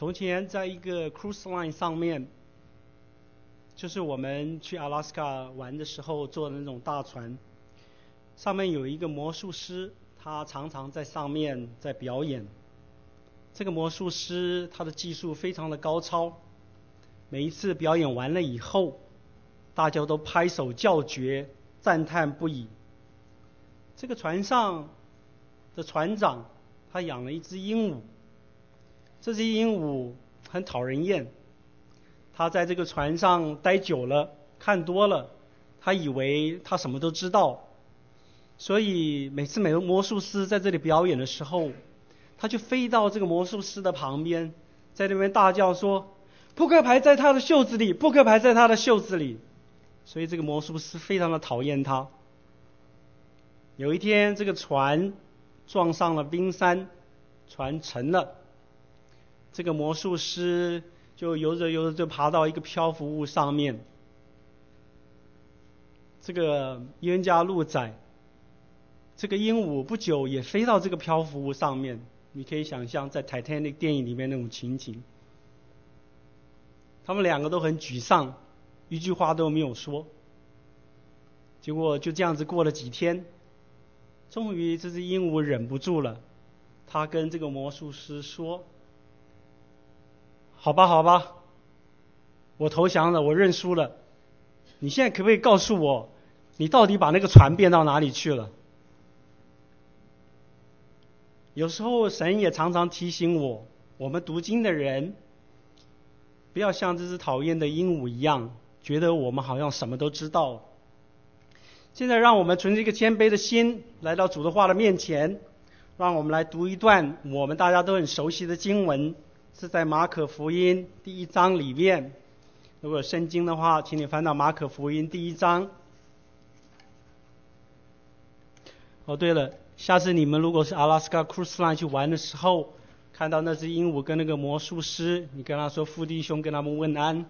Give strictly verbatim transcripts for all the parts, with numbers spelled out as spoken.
从前在一个 cruise line 上面，就是我们去阿拉斯加玩的时候坐的那种大船，上面有一个魔术师，他常常在上面在表演。这个魔术师他的技术非常的高超，每一次表演完了以后，大家都拍手叫绝，赞叹不已。这个船上的船长他养了一只鹦鹉，这只鹦鹉很讨人厌，他在这个船上待久了，看多了，他以为他什么都知道，所以每次每个魔术师在这里表演的时候，他就飞到这个魔术师的旁边，在那边大叫说：扑克牌在他的袖子里，扑克牌在他的袖子里。所以这个魔术师非常的讨厌他。有一天，这个船撞上了冰山，船沉了。这个魔术师就游着游着就爬到一个漂浮物上面。这个冤家路窄，这个鹦鹉不久也飞到这个漂浮物上面。你可以想象在 Titanic 电影里面那种情景。他们两个都很沮丧，一句话都没有说。结果就这样子过了几天，终于这只鹦鹉忍不住了，他跟这个魔术师说：好吧好吧，我投降了，我认输了，你现在可不可以告诉我，你到底把那个船变到哪里去了？有时候神也常常提醒我，我们读经的人不要像这只讨厌的鹦鹉一样，觉得我们好像什么都知道。现在让我们存着一个谦卑的心来到主的话的面前，让我们来读一段我们大家都很熟悉的经文，是在马可福音第一章里面。如果有圣经的话，请你翻到马可福音第一章。哦，对了，下次你们如果是阿拉斯加 cruise line 去玩的时候，看到那只鹦鹉跟那个魔术师，你跟他说父弟兄跟他们问安。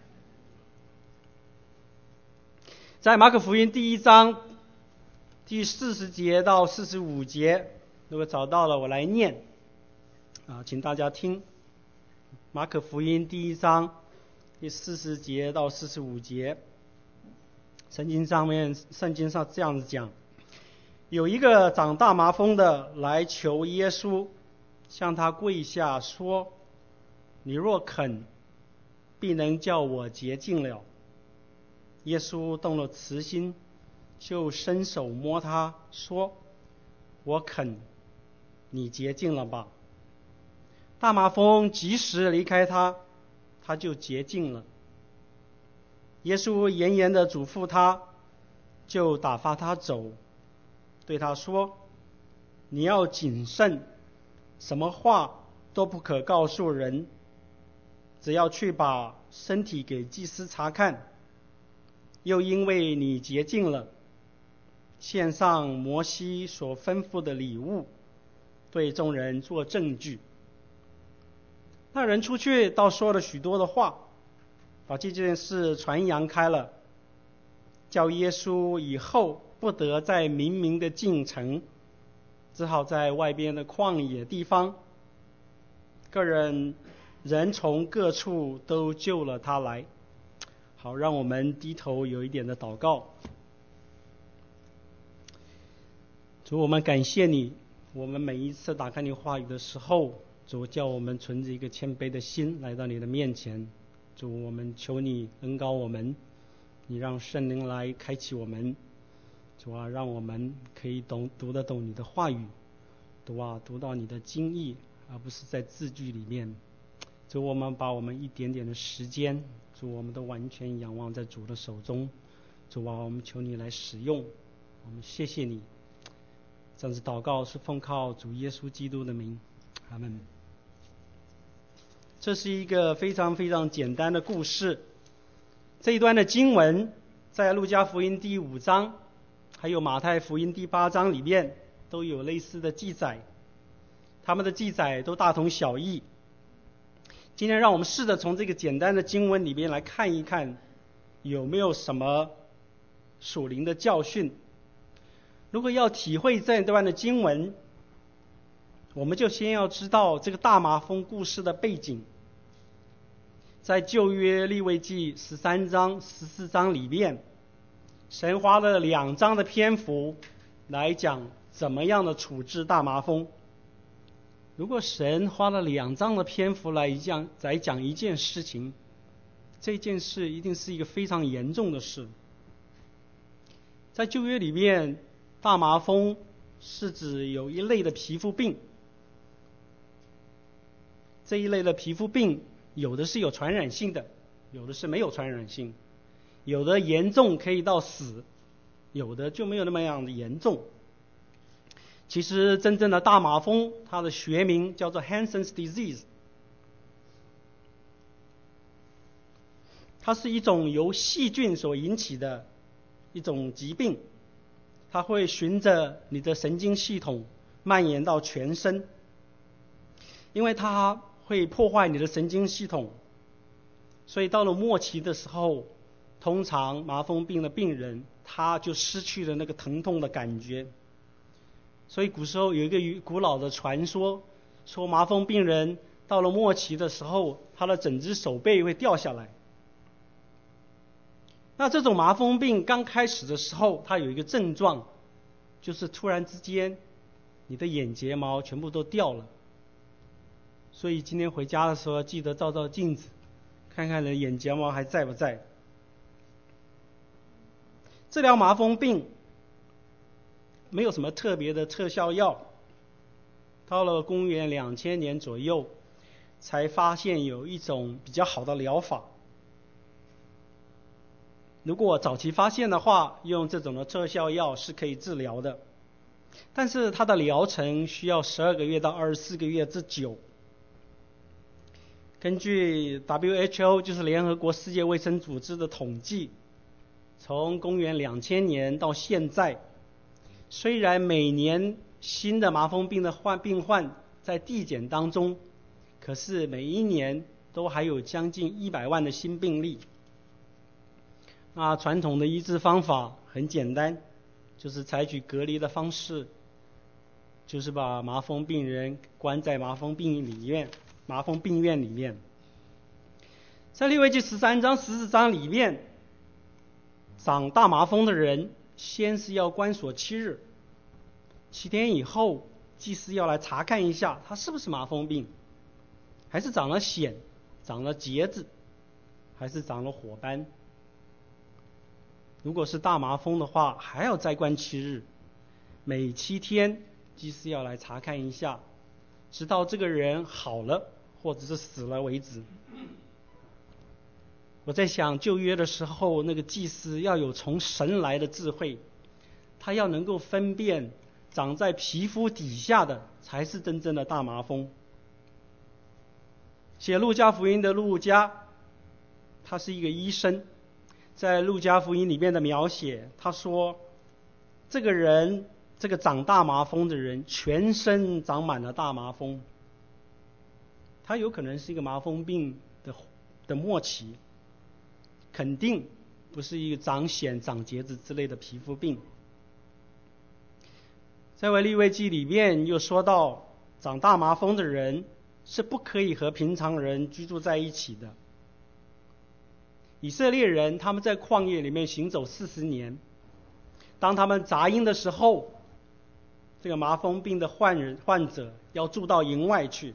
在马可福音第一章第四十节到四十五节，如果找到了我来念啊，请大家听。马可福音第一章第四十节到四十五节，圣经上面圣经上这样子讲：有一个长大麻风的来求耶稣，向他跪下说：你若肯，必能叫我洁净了。耶稣动了慈心，就伸手摸他，说：我肯，你洁净了吧。大麻风及时离开他，他就洁净了。耶稣严严地嘱咐他，就打发他走，对他说：你要谨慎，什么话都不可告诉人，只要去把身体给祭司查看，又因为你洁净了，献上摩西所吩咐的礼物，对众人做证据。那人出去倒说了许多的话，把这件事传扬开了，叫耶稣以后不得再明明的进城，只好在外边的旷野地方。个人人从各处都救了他来。好，让我们低头有一点的祷告。主，我们感谢你，我们每一次打开你话语的时候，主叫我们存着一个谦卑的心来到你的面前。主，我们求你恩膏我们，你让圣灵来开启我们。主啊，让我们可以懂读得懂你的话语，读啊读到你的经意，而不是在字句里面。主，我们把我们一点点的时间，主，我们都完全仰望在主的手中。主啊，我们求你来使用，我们谢谢你。这样子祷告是奉靠主耶稣基督的名，阿们。这是一个非常非常简单的故事。这一段的经文在路加福音第五章，还有马太福音第八章里面都有类似的记载，他们的记载都大同小异。今天让我们试着从这个简单的经文里面来看一看，有没有什么属灵的教训。如果要体会这段的经文，我们就先要知道这个大麻风故事的背景。 在旧约利未记十三章、十四章里面，神花了两章的篇幅来讲怎么样的处置大麻风。如果神花了两章的篇幅来讲来讲一件事情，这件事一定是一个非常严重的事。在旧约里面，大麻风是指有一类的皮肤病，这一类的皮肤病有的是有传染性的，有的是没有传染性，有的严重可以到死，有的就没有那么样的严重。其实真正的大麻风，它的学名叫做 Hansen's disease， 它是一种由细菌所引起的一种疾病，它会循着你的神经系统蔓延到全身，因为它会破坏你的神经系统，所以到了末期的时候，通常麻风病的病人他就失去了那个疼痛的感觉。所以古时候有一个古老的传说，说麻风病人到了末期的时候，他的整只手背会掉下来。那这种麻风病刚开始的时候，它有一个症状，就是突然之间你的眼睫毛全部都掉了。所以今天回家的时候记得照照镜子，看看你的眼睫毛还在不在。治疗麻风病没有什么特别的特效药，到了公元两千年左右才发现有一种比较好的疗法。如果早期发现的话，用这种的特效药是可以治疗的，但是它的疗程需要十二个月到二十四个月之久。根据 W H O 就是联合国世界卫生组织的统计，从公元两千年到现在，虽然每年新的麻风病的患病患在递减当中，可是每一年都还有将近一百万的新病例。那传统的医治方法很简单，就是采取隔离的方式，就是把麻风病人关在麻风病里面麻风病院里面。在利未记十三章、十四章里面，长大麻风的人先是要关锁七日，七天以后祭司要来查看一下他是不是麻风病，还是长了癣、长了结子，还是长了火斑。如果是大麻风的话，还要再关七日，每七天祭司要来查看一下，直到这个人好了或者是死了为止。我在想旧约的时候，那个祭司要有从神来的智慧，他要能够分辨长在皮肤底下的才是真正的大麻风。写路加福音的路加，他是一个医生，在路加福音里面的描写，他说这个人这个长大麻风的人全身长满了大麻风，他有可能是一个麻风病的的末期，肯定不是一个长癣、长结子之类的皮肤病。在利未记里面又说到，长大麻风的人是不可以和平常人居住在一起的。以色列人他们在旷野里面行走四十年，当他们杂音的时候，这个麻风病的患人患者要住到营外去。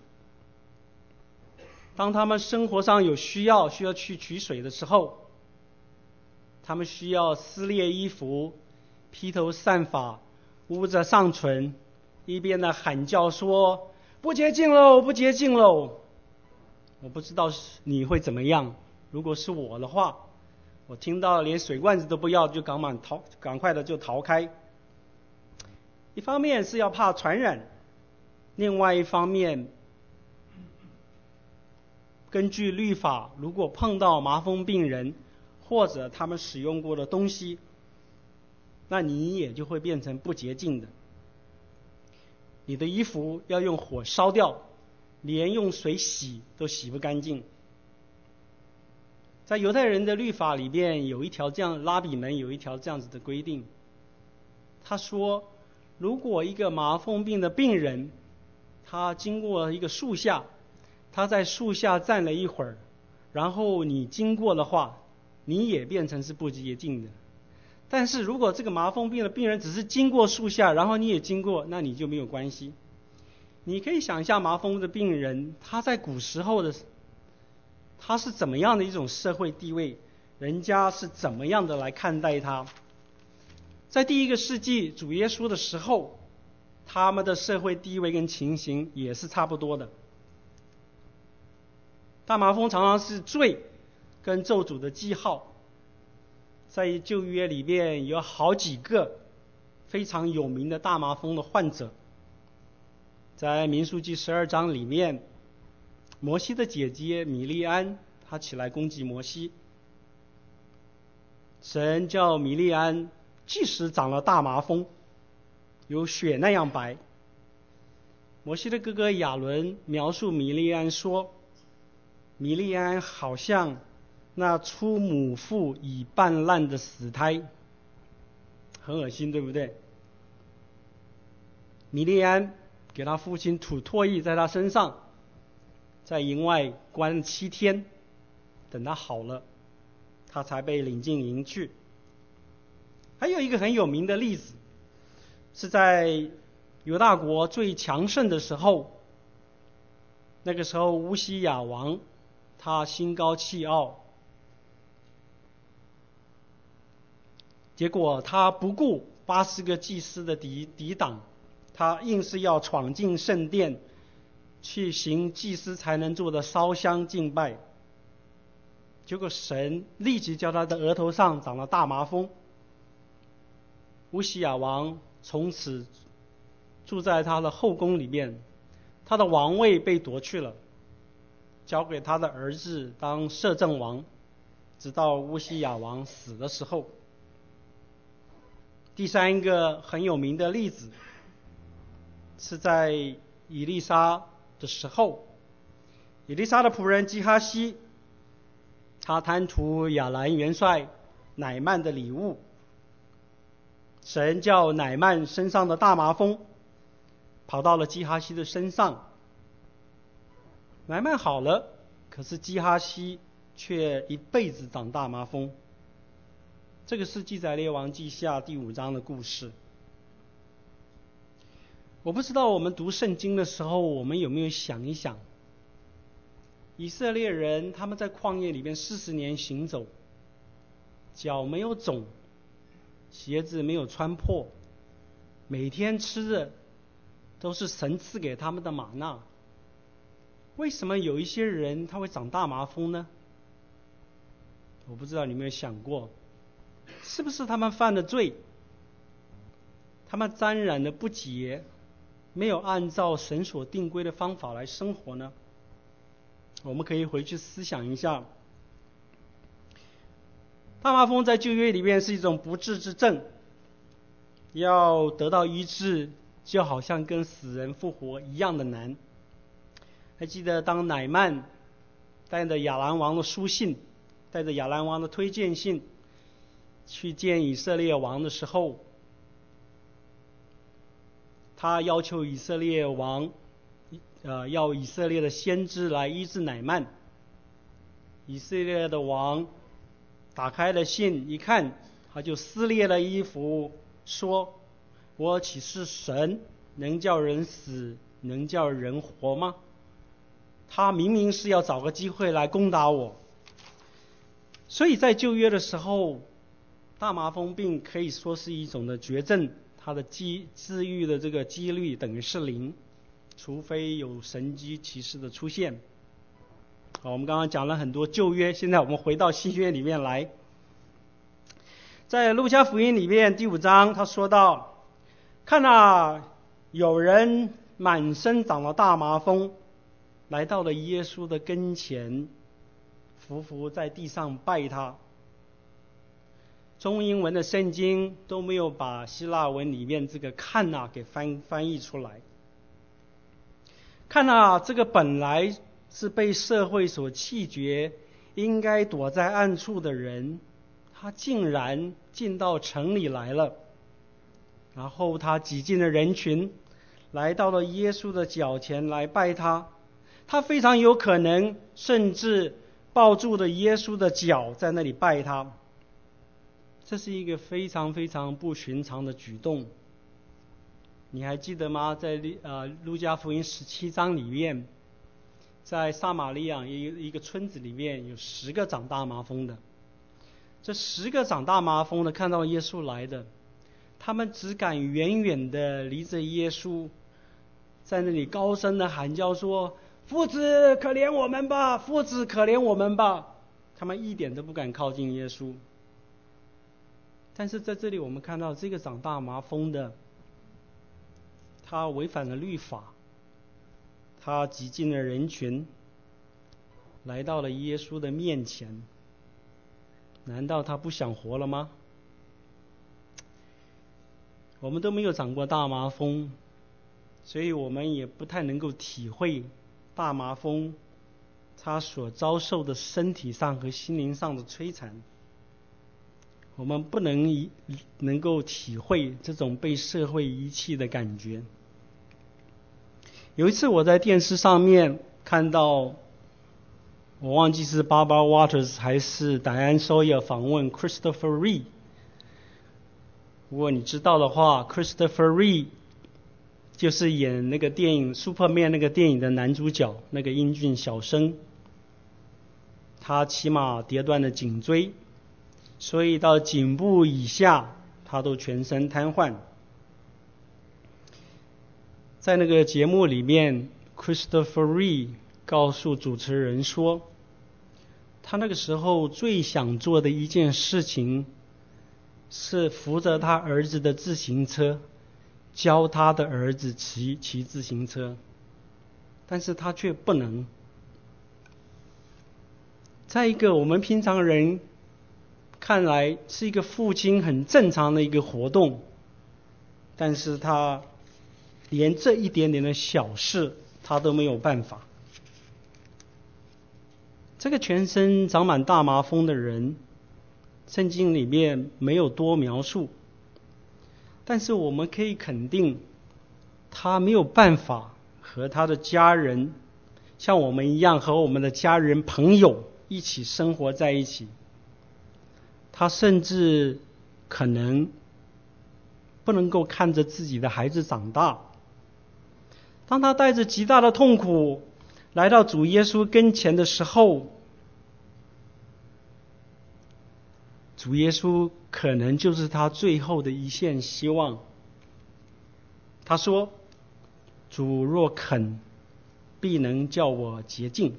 当他们生活上有需要，需要去取水的时候，他们需要撕裂衣服，披头散发，捂着上唇，一边的喊叫说不洁净喽，不洁净喽。我不知道你会怎么样，如果是我的话，我听到连水罐子都不要，就赶忙逃，赶快的就逃开。一方面是要怕传染，另外一方面，根据律法，如果碰到麻风病人或者他们使用过的东西，那你也就会变成不洁净的。你的衣服要用火烧掉，连用水洗都洗不干净。在犹太人的律法里边有一条这样，拉比们有一条这样子的规定，他说如果一个麻风病的病人，他经过一个树下，他在树下站了一会儿， 然后你经过的话，你也变成是不洁净的。但是如果这个麻风病的病人只是经过树下，然后你也经过，那你就没有关系。你可以想象麻风的病人，他在古时候的他是怎么样的一种社会地位，人家是怎么样的来看待他。在第一个世纪主耶稣的时候，他们的社会地位跟情形也是差不多的。大麻风常常是罪跟咒诅的记号，在旧约里面有好几个非常有名的大麻风的患者。在民数记十二章里面，摩西的姐姐米利安，她起来攻击摩西，神叫米利安即使长了大麻风，有血那样白。摩西的哥哥亚伦描述米利安说，米利安好像那出母腹已半烂的死胎，很恶心，对不对？米利安给他父亲吐唾液在他身上，在营外关了七天，等他好了，他才被领进营去。还有一个很有名的例子，是在犹大国最强盛的时候，那个时候乌西雅王他心高气傲，结果他不顾八十个祭司的抵抵挡，他硬是要闯进圣殿去行祭司才能做的烧香敬拜。结果神立即叫他的额头上长了大麻风，乌西雅王从此住在他的后宫里面，他的王位被夺去了，交给他的儿子当摄政王，直到乌西雅王死的时候。第三个很有名的例子是在以利沙的时候，以利沙的仆人基哈西，他贪图亚兰元帅乃曼的礼物，神叫乃曼身上的大麻风跑到了基哈西的身上，乃曼好了，可是基哈西却一辈子长大麻风。这个是记载列王记下第五章的故事。我不知道我们读圣经的时候，我们有没有想一想，以色列人他们在旷野里面四十年行走，脚没有肿，鞋子没有穿破，每天吃的都是神赐给他们的玛纳，为什么有一些人他会长大麻风呢？我不知道你有没有想过，是不是他们犯了罪，他们沾染了不洁，没有按照神所定规的方法来生活呢？我们可以回去思想一下。大麻风在旧约里面是一种不治之症，要得到医治就好像跟死人复活一样的难。还记得当乃曼带着亚兰王的书信，带着亚兰王的推荐信去见以色列王的时候，他要求以色列王呃，要以色列的先知来医治乃曼。以色列的王打开了信一看，他就撕裂了衣服，说：我岂是神，能叫人死，能叫人活吗？他明明是要找个机会来攻打我。所以在旧约的时候，大麻风病可以说是一种的绝症，它的机治愈的这个几率等于是零，除非有神迹奇事的出现。好，我们刚刚讲了很多旧约，现在我们回到新约里面来。在路加福音里面第五章，他说到：看啊，有人满身长了大麻风，来到了耶稣的跟前，匍匐在地上拜他。中英文的圣经都没有把希腊文里面这个看啊给翻翻译出来。看啊，这个本来是被社会所弃绝，应该躲在暗处的人，他竟然进到城里来了。然后他挤进了人群，来到了耶稣的脚前来拜他。他非常有可能甚至抱住了耶稣的脚，在那里拜他。这是一个非常非常不寻常的举动。你还记得吗？在呃路加福音十七章里面，在撒玛利亚一个一个村子里面有十个长大麻风的。这十个长大麻风的看到耶稣来的，他们只敢远远的离着耶稣，在那里高声的喊叫说：“父子可怜我们吧，父子可怜我们吧。”他们一点都不敢靠近耶稣。但是在这里我们看到这个长大麻风的，他违反了律法，他挤进了人群，来到了耶稣的面前。难道他不想活了吗？我们都没有长过大麻风，所以我们也不太能够体会大麻风他所遭受的身体上和心灵上的摧残。我们不能能够体会这种被社会遗弃的感觉。有一次我在电视上面看到，我忘记是 Barbara Walters 还是 Diane Sawyer 访问 Christopher Reeve。如果你知道的话， Christopher Reeve 就是演那个电影 Superman 那个电影的男主角，那个英俊小生。他骑马跌断了颈椎，所以到颈部以下他都全身瘫痪。在那个节目里面， Christopher Reeve 告诉主持人说，他那个时候最想做的一件事情是扶着他儿子的自行车，教他的儿子骑骑自行车，但是他却不能。再一个，我们平常人看来是一个父亲很正常的一个活动，但是他连这一点点的小事他都没有办法。这个全身长满大麻风的人，圣经里面没有多描述，但是我们可以肯定，他没有办法和他的家人像我们一样和我们的家人朋友一起生活在一起。他甚至可能不能够看着自己的孩子长大。当他带着极大的痛苦来到主耶稣跟前的时候，主耶稣可能就是他最后的一线希望。他说：“主若肯，必能叫我洁净。”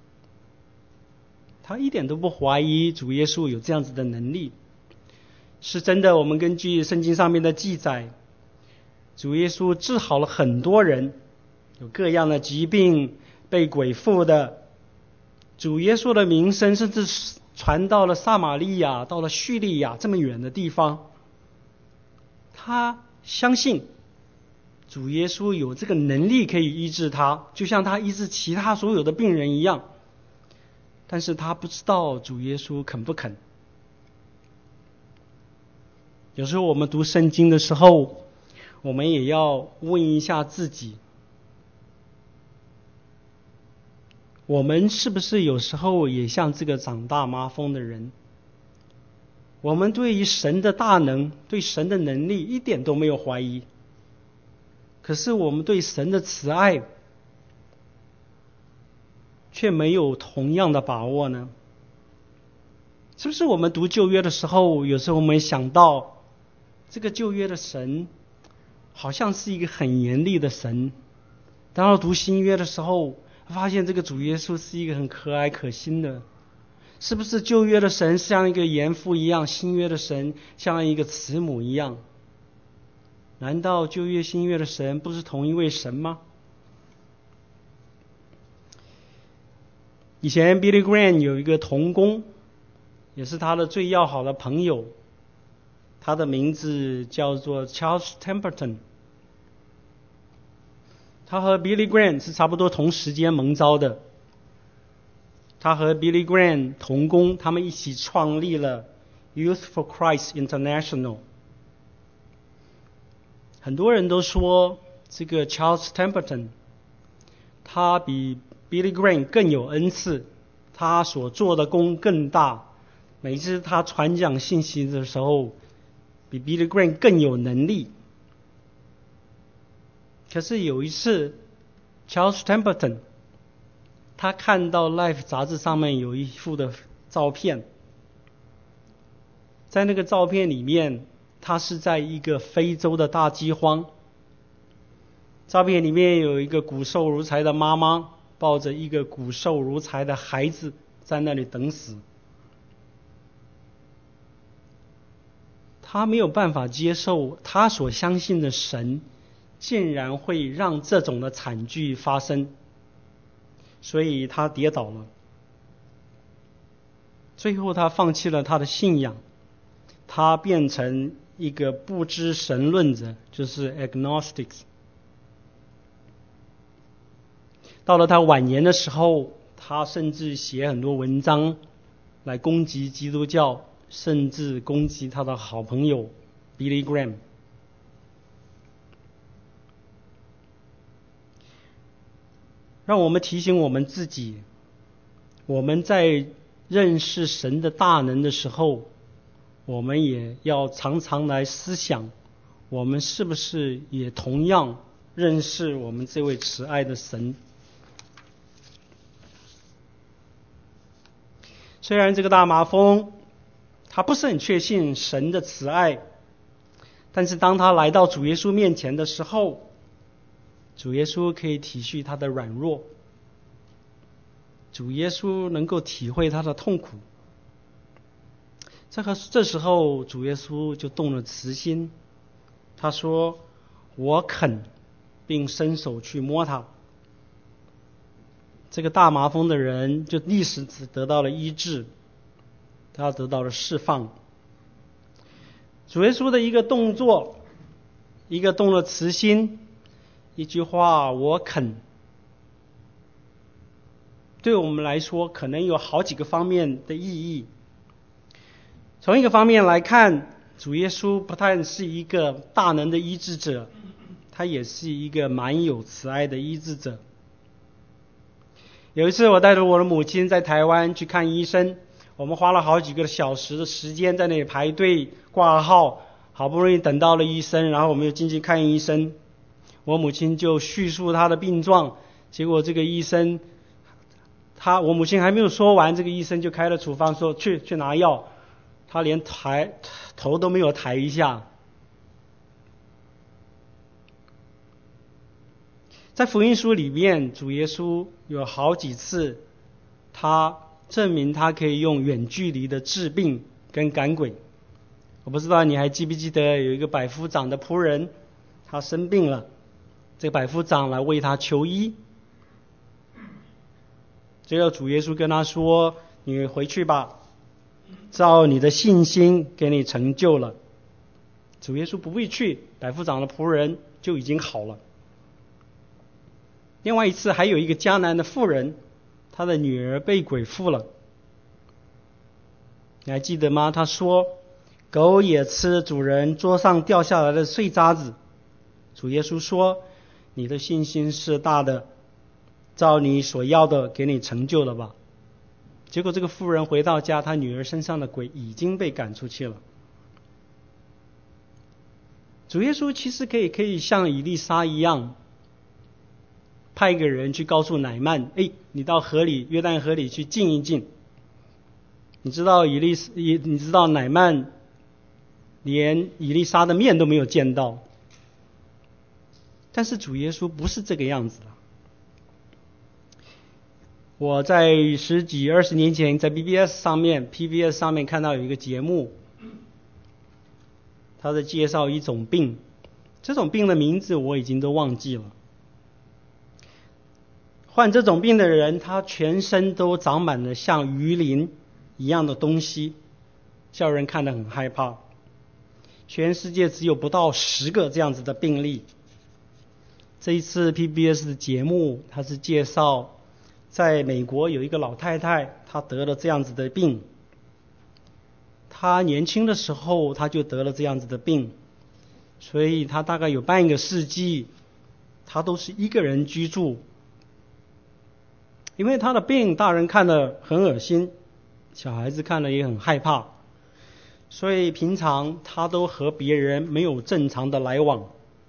他一点都不怀疑主耶稣有这样子的能力。是真的，我们根据圣经上面的记载，主耶稣治好了很多人，有各样的疾病，被鬼附的。主耶稣的名声甚至传到了撒玛利亚，到了叙利亚这么远的地方。他相信主耶稣有这个能力可以医治他，就像他医治其他所有的病人一样。但是他不知道主耶稣肯不肯。有时候我们读圣经的时候，我们也要问一下自己，我们是不是有时候也像这个长大麻风的人？我们对于神的大能，对神的能力一点都没有怀疑，可是我们对神的慈爱却没有同样的把握呢？是不是我们读旧约的时候，有时候我们想到这个旧约的神好像是一个很严厉的神，当到读新约的时候，发现这个主耶稣是一个很可爱可亲的。是不是旧约的神像一个严父一样，新约的神像一个慈母一样？难道旧约新约的神不是同一位神吗？以前 Billy Graham 有一个同工，也是他的最要好的朋友，他的名字叫做 Charles Templeton。 他和 Billy Graham 是差不多同时间蒙召的。他和 Billy Graham 同工，他们一起创立了 Youth for Christ International。 很多人都说这个 Charles Templeton 他比 Billy Graham 更有恩赐， 他所做的功更大，每次他传讲信息的时候比 Billy Graham 更有能力。可是有一次 Charles Templeton 他看到 Life 杂志上面有一幅的照片，在那个照片里面，他是在一个非洲的大饥荒，照片里面有一个骨瘦如柴的妈妈抱着一个骨瘦如柴的孩子在那里等死。他没有办法接受他所相信的神竟然会让这种的惨剧发生，所以他跌倒了。最后他放弃了他的信仰，他变成一个不知神论者，就是 agnostics。 到了他晚年的时候，他甚至写很多文章来攻击基督教，甚至攻击他的好朋友 Billy Graham。让我们提醒我们自己，我们在认识神的大能的时候，我们也要常常来思想，我们是不是也同样认识我们这位慈爱的神。虽然这个大麻风他不是很确信神的慈爱，但是当他来到主耶稣面前的时候，主耶稣可以体恤他的软弱，主耶稣能够体会他的痛苦。这个这时候主耶稣就动了慈心，他说我肯，并伸手去摸他。这个大麻风的人就立时得到了医治，他得到了释放。主耶稣的一个动作，一个动了慈心，一句话我肯，对我们来说可能有好几个方面的意义。从一个方面来看，主耶稣不但是一个大能的医治者，他也是一个蛮有慈爱的医治者。有一次我带着我的母亲在台湾去看医生，我们花了好几个小时的时间在那里排队挂号，好不容易等到了医生，然后我们又进去看医生。我母亲就叙述她的病状，结果这个医生他我母亲还没有说完，这个医生就开了处方说去去拿药，他连抬头都没有抬一下。在福音书里面，主耶稣有好几次他证明他可以用远距离的治病跟赶鬼。我不知道你还记不记得有一个百夫长的仆人，他生病了，这个百夫长来为他求医，最后主耶稣跟他说，你回去吧，照你的信心给你成就了。主耶稣不会去，百夫长的仆人就已经好了。另外一次还有一个迦南的妇人，她的女儿被鬼附了，你还记得吗？她说狗也吃主人桌上掉下来的碎渣子。主耶稣说你的信心是大的，照你所要的给你成就了吧。结果这个妇人回到家，她女儿身上的鬼已经被赶出去了。主耶稣其实可以可以像以利沙一样，派一个人去告诉乃曼，哎，你到河里约旦河里去浸一浸。你知道以利你知道乃曼连以利沙的面都没有见到，但是主耶稣不是这个样子的。我在十几二十年前在 B B S 上面 P B S 上面看到有一个节目，他在介绍一种病，这种病的名字我已经都忘记了。患这种病的人，他全身都长满了像鱼鳞一样的东西，叫人看得很害怕。全世界只有不到十个这样子的病例。这一次 P B S 的节目，他是介绍在美国有一个老太太，她得了这样子的病。她年轻的时候她就得了这样子的病，所以她大概有半个世纪她都是一个人居住。 因为他的病大人看了很恶心，小孩子看了也很害怕，所以平常他都和别人没有正常的来往。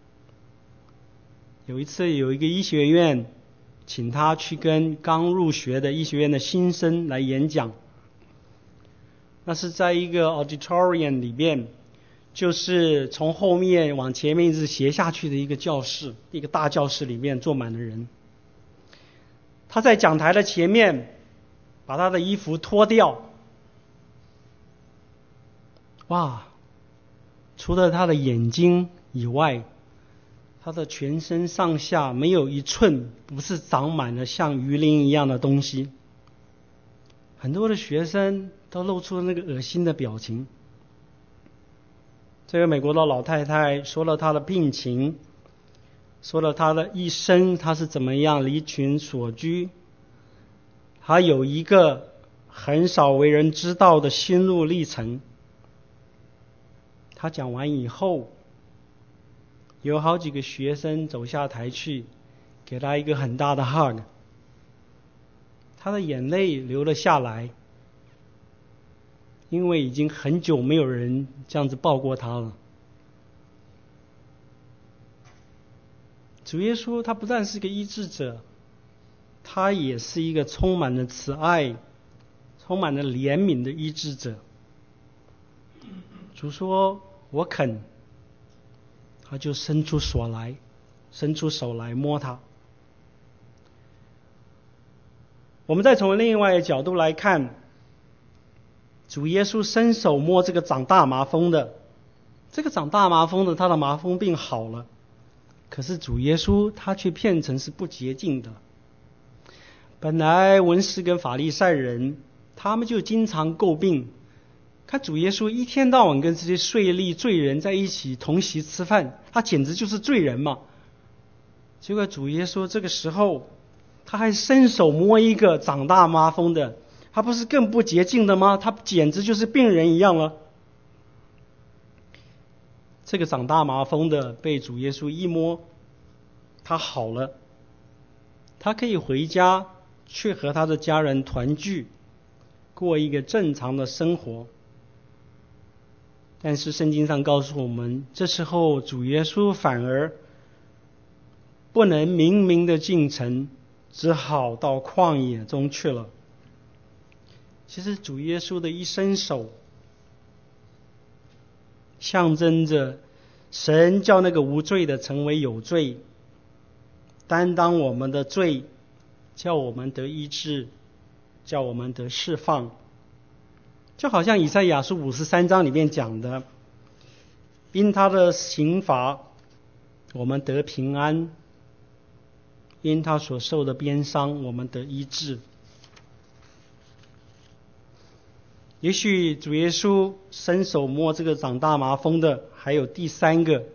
有一次有一个医学院请他去跟刚入学的医学院的新生来演讲，那是在一个 auditorium 里面，就是从后面往前面一直斜下去的一个教室，一个大教室里面坐满了人。他在讲台的前面把他的衣服脱掉，哇，除了他的眼睛以外，他的全身上下没有一寸不是长满了像鱼鳞一样的东西。很多的学生都露出了那个恶心的表情。这个美国的老太太说了她的病情，说了她的一生，她是怎么样离群索居，还有一个很少为人知道的心路历程。她讲完以后，有好几个学生走下台去给她一个很大的 hug， 她的眼泪流了下来，因为已经很久没有人这样子抱过她了。主耶稣他不但是个医治者，他也是一个充满了慈爱、充满了怜悯的医治者。主说我肯，他就伸出手来伸出手来摸他。我们再从另外一个角度来看，主耶稣伸手摸这个长大麻风的，这个长大麻风的他的麻风病好了，可是主耶稣他却变成是不洁净的。本来文士跟法利赛人他们就经常诟病，看主耶稣一天到晚跟这些税吏罪人在一起同席吃饭，他简直就是罪人嘛。结果主耶稣这个时候他还伸手摸一个长大麻风的，他不是更不洁净的吗？他简直就是病人一样了。这个长大麻风的被主耶稣一摸，他好了，他可以回家去和他的家人团聚，过一个正常的生活。但是圣经上告诉我们，这时候主耶稣反而不能明明的进城，只好到旷野中去了。其实主耶稣的一伸手，象征着神叫那个无罪的成为有罪，担当我们的罪，叫我们得医治，叫我们得释放。就好像以赛亚书五十三章里面讲的，因他的刑罚我们得平安，因他所受的鞭伤我们得医治。也许主耶稣伸手摸这个长大麻风的还有第三个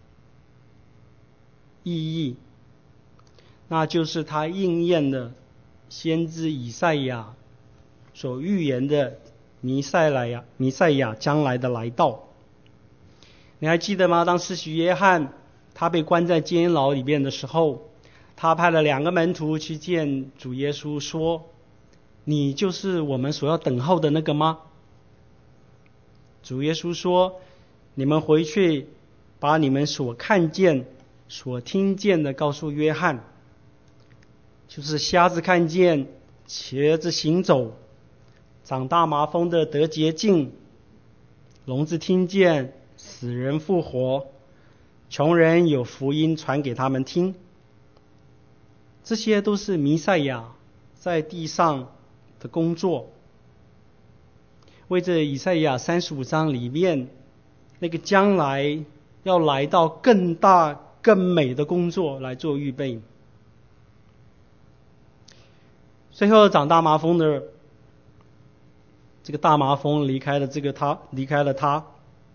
意义，那就是他应验了先知以赛亚所预言的弥赛亚弥赛亚将来的来到。你还记得吗？当施洗约翰他被关在监牢里面的时候，他派了两个门徒去见主耶稣，说你就是我们所要等候的那个吗？主耶稣说，你们回去把你们所看见所听见的告诉约翰，就是瞎子看见，瘸子行走，长大麻风的得洁净，聋子听见，死人复活，穷人有福音传给他们听。这些都是弥赛亚在地上的工作，为这以赛亚三十五章里面那个将来要来到更大更美的工作来做预备。最后长大麻风的这个大麻风离开了这个他离开了他，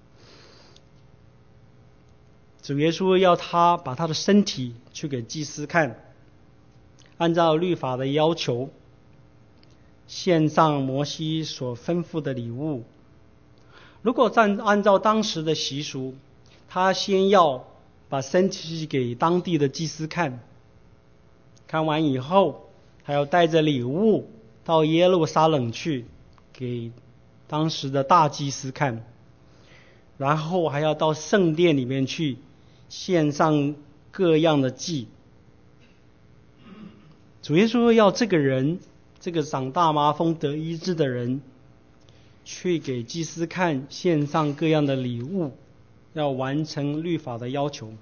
主耶稣要他把他的身体去给祭司看，按照律法的要求献上摩西所吩咐的礼物。如果按按照当时的习俗，他先要把身体给当地的祭司看，看完以后他要带着礼物到耶路撒冷去给当时的大祭司看，然后还要到圣殿里面去献上各样的祭。主耶稣要这个人，这个长大麻风得医治的人，去给祭司看，献上各样的礼物，要完成律法的要求。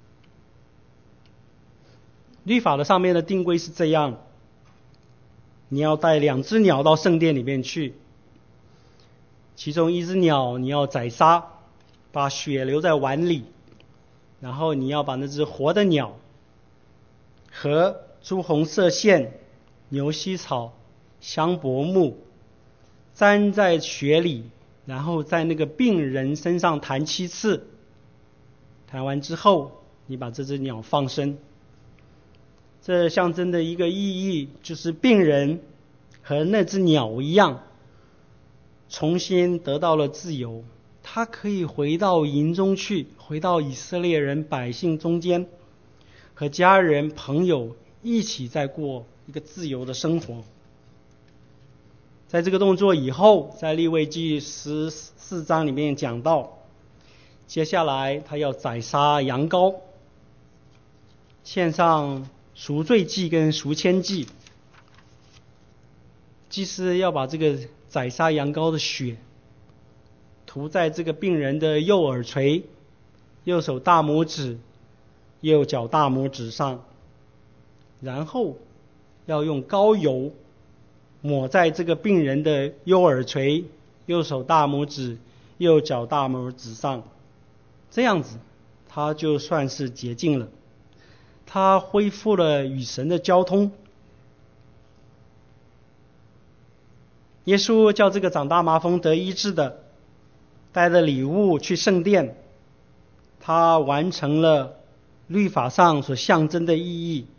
律法的上面的定规是这样：你要带两只鸟到圣殿里面去，其中一只鸟你要宰杀，把血留在碗里，然后你要把那只活的鸟和朱红色线、牛膝草、香柏木沾在血里，然后在那个病人身上弹七次，弹完之后你把这只鸟放生。这象征的一个意义就是病人和那只鸟一样，重新得到了自由，他可以回到营中去，回到以色列人百姓中间，和家人朋友一起在过一个自由的生活。在这个动作以后，在利未记十四章里面讲到，接下来他要宰杀羊羔，献上赎罪祭跟赎愆祭。祭司要把这个宰杀羊羔的血涂在这个病人的右耳垂、右手大拇指、右脚大拇指上，然后要用膏油抹在这个病人的右耳垂、右手大拇指、右脚大拇指上，这样子他就算是洁净了，他恢复了与神的交通。耶稣叫这个长大麻风得医治的带着礼物去圣殿，他完成了律法上所象征的意义。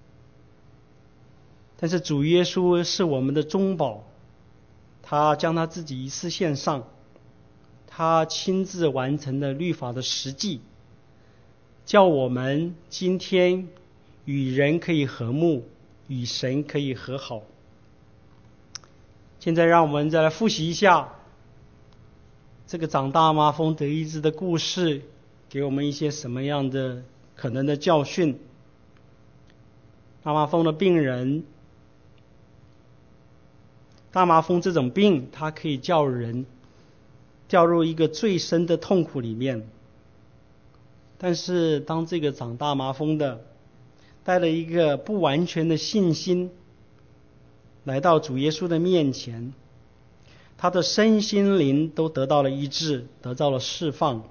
但是主耶稣是我们的中保，他将他自己一次献上，他亲自完成了律法的实际，叫我们今天与人可以和睦，与神可以和好。现在让我们再来复习一下这个长大麻风得医治的故事，给我们一些什么样的可能的教训。大麻风的病人，大麻风这种病，它可以叫人掉入一个最深的痛苦里面。但是当这个长大麻风的带了一个不完全的信心来到主耶稣的面前，他的身心灵都得到了医治，得到了释放。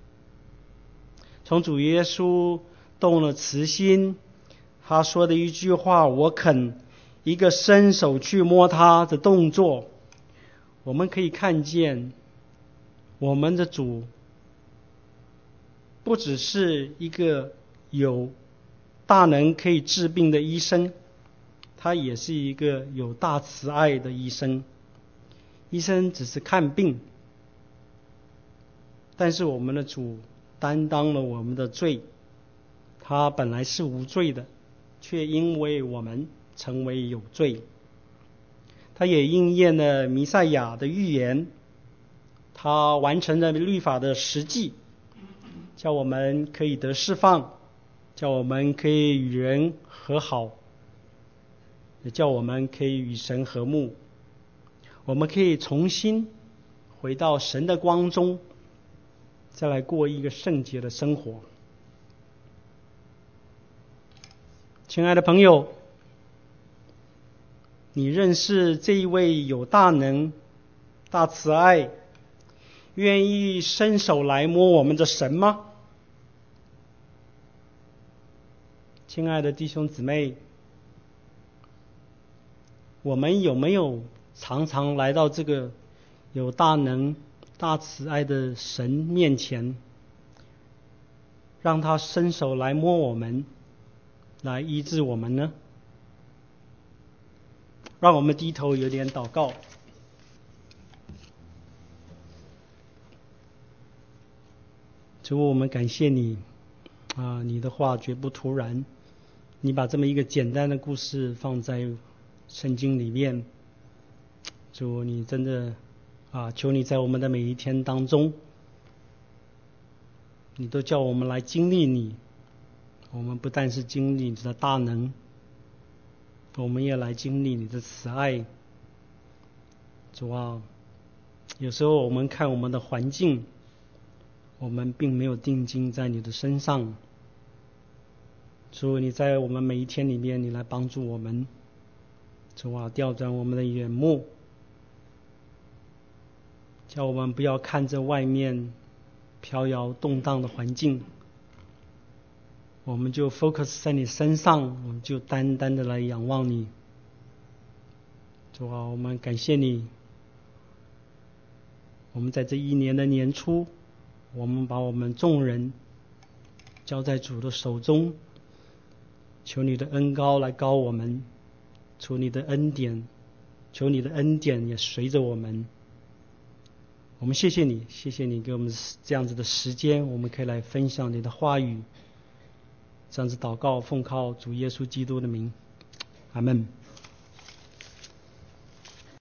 从主耶稣动了慈心，他说的一句话我肯，一个伸手去摸他的动作，我们可以看见我们的主不只是一个有大能可以治病的医生，他也是一个有大慈爱的医生。医生只是看病，但是我们的主担当了我们的罪，他本来是无罪的，却因为我们成为有罪。他也应验了弥赛亚的预言，他完成了律法的实际，叫我们可以得释放，叫我们可以与人和好，也叫我们可以与神和睦，我们可以重新回到神的光中，再来过一个圣洁的生活。亲爱的朋友，你认识这一位有大能、大慈爱、愿意伸手来摸我们的神吗？亲爱的弟兄姊妹，我们有没有常常来到这个有大能、大慈爱的神面前，让他伸手来摸我们，来医治我们呢？让我们低头有点祷告。主，我们感谢你啊，你的话绝不突然， 你把这么一个简单的故事放在圣经里面，主，你真的啊，求你在我们的每一天当中，你都叫我们来经历你。我们不但是经历你的大能，我们也来经历你的慈爱。主啊，有时候我们看我们的环境，我们并没有定睛在你的身上。主，你在我们每一天里面，你来帮助我们。主啊，调转我们的眼目，叫我们不要看着外面飘摇动荡的环境，我们就 focus 在你身上，我们就单单的来仰望你。主啊，我们感谢你，我们在这一年的年初，我们把我们众人交在主的手中，求你的恩膏来膏我们，求你的恩典，求你的恩典也随着我们。我们谢谢你，谢谢你给我们这样子的时间，我们可以来分享你的话语。这样子祷告，奉靠主耶稣基督的名，阿们。